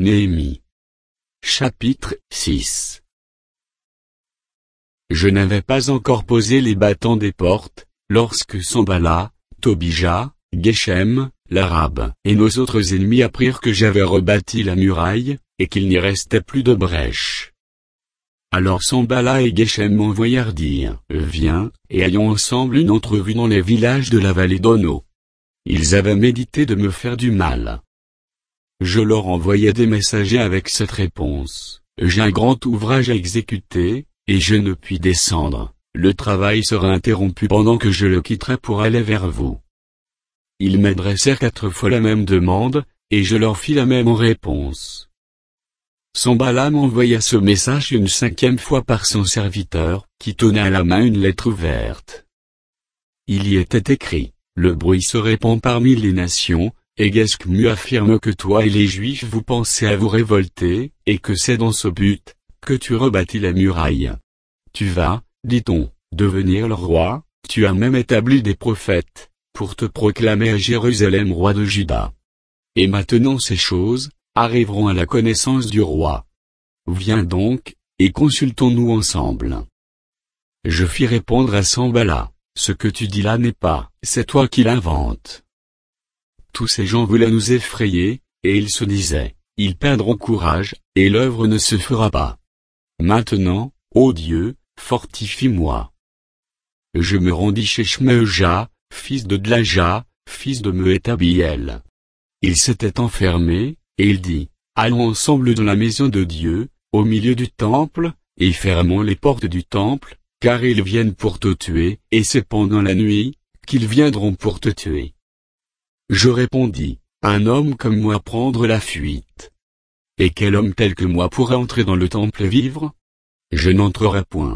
Néhémie. Chapitre 6. Je n'avais pas encore posé les battants des portes, lorsque Sanballat, Tobija, Geshem, l'Arabe, et nos autres ennemis apprirent que j'avais rebâti la muraille, et qu'il n'y restait plus de brèche. Alors Sanballat et Geshem m'envoyèrent dire, viens, et ayons ensemble une entrevue dans les villages de la vallée d'Ono. Ils avaient médité de me faire du mal. Je leur envoyai des messagers avec cette réponse, j'ai un grand ouvrage à exécuter, et je ne puis descendre, le travail sera interrompu pendant que je le quitterai pour aller vers vous. Ils m'adressèrent 4 fois la même demande, et je leur fis la même en réponse. Sanballat m'envoya ce message une 5e fois par son serviteur, qui tenait à la main une lettre ouverte. Il y était écrit, le bruit se répand parmi les nations, et Geshem affirme que toi et les Juifs vous pensez à vous révolter, et que c'est dans ce but, que tu rebâtis la muraille. Tu vas, dit-on, devenir le roi, tu as même établi des prophètes, pour te proclamer à Jérusalem roi de Juda. Et maintenant ces choses, arriveront à la connaissance du roi. Viens donc, et consultons-nous ensemble. Je fis répondre à Sanballat, ce que tu dis là n'est pas, c'est toi qui l'inventes. Tous ces gens voulaient nous effrayer, et ils se disaient, ils perdront courage, et l'œuvre ne se fera pas. Maintenant, ô Dieu, fortifie-moi. Je me rendis chez Shmeja, fils de Dlaja, fils de Mehétabiel. Il s'était enfermé, et il dit, allons ensemble dans la maison de Dieu, au milieu du temple, et fermons les portes du temple, car ils viennent pour te tuer, et c'est pendant la nuit, qu'ils viendront pour te tuer. Je répondis, un homme comme moi prendre la fuite. Et quel homme tel que moi pourrait entrer dans le temple et vivre? Je n'entrerai point.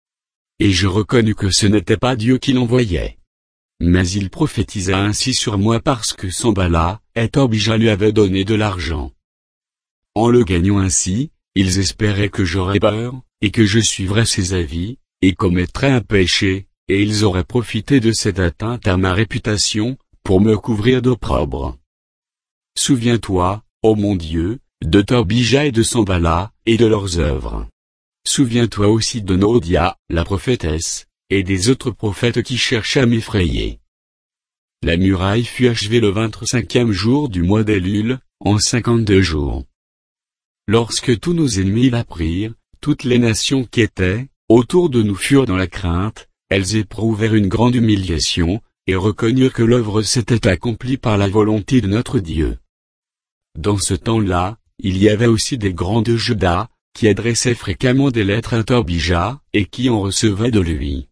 Et je reconnus que ce n'était pas Dieu qui l'envoyait. Mais il prophétisa ainsi sur moi parce que Sanballat, et Tobija lui avaient donné de l'argent. En le gagnant ainsi, ils espéraient que j'aurais peur, et que je suivrais ses avis, et commettrais un péché, et ils auraient profité de cette atteinte à ma réputation, pour me couvrir d'opprobre. Souviens-toi, ô mon Dieu, de Tobija et de Sanballat, et de leurs œuvres. Souviens-toi aussi de Nodia, la prophétesse, et des autres prophètes qui cherchaient à m'effrayer. La muraille fut achevée le 25e jour du mois d'Élul, en 52 jours. Lorsque tous nos ennemis l'apprirent, toutes les nations qui étaient autour de nous furent dans la crainte, elles éprouvèrent une grande humiliation, et reconnurent que l'œuvre s'était accomplie par la volonté de notre Dieu. Dans ce temps-là, il y avait aussi des grands de Juda, qui adressaient fréquemment des lettres à Tobija, et qui en recevaient de lui.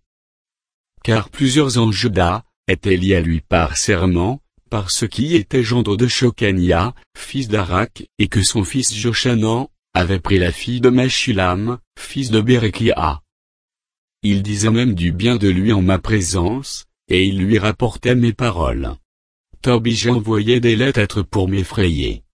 Car plusieurs en Juda, étaient liés à lui par serment, par ce qui était gendre de Shokania, fils d'Arak, et que son fils Joshanan, avait pris la fille de Meshulam, fils de Berekia. Il disait même du bien de lui en ma présence, et il lui rapportait mes paroles. Tobija envoyait des lettres pour m'effrayer.